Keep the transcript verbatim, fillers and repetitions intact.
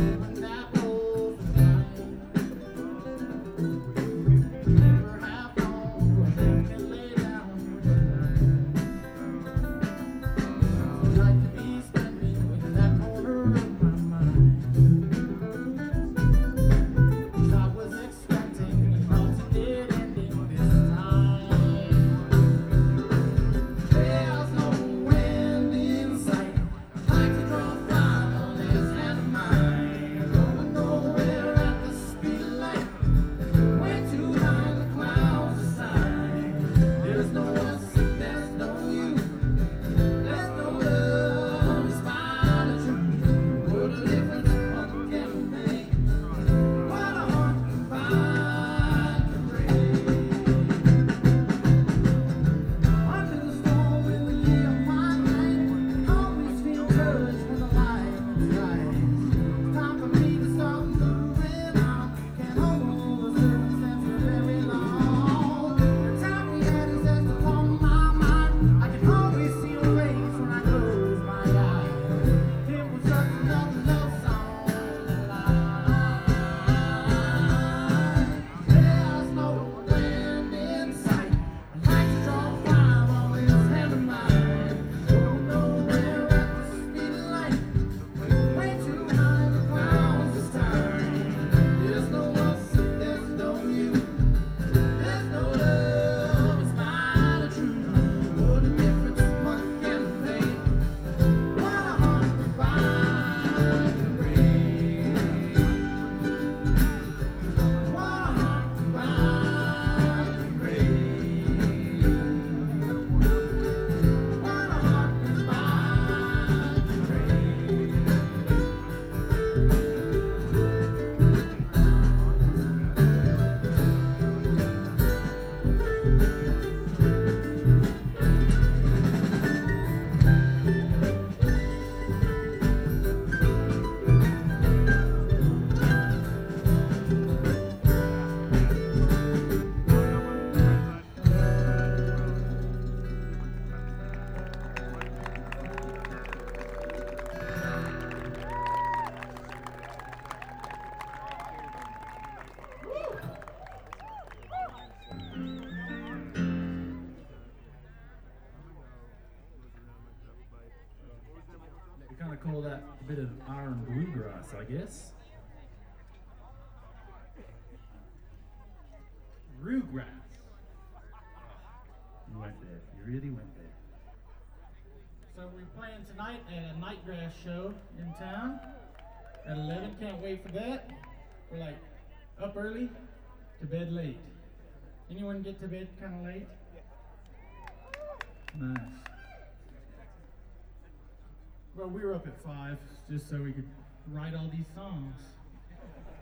kind of call that a bit of R and bluegrass, I guess. Roograss. You went there. You really went there. So we're playing tonight at a Nightgrass show in town at eleven. Can't wait for that. We're like up early, to bed late. Anyone get to bed kind of late? Nice. Well, we were up at five just so we could write all these songs.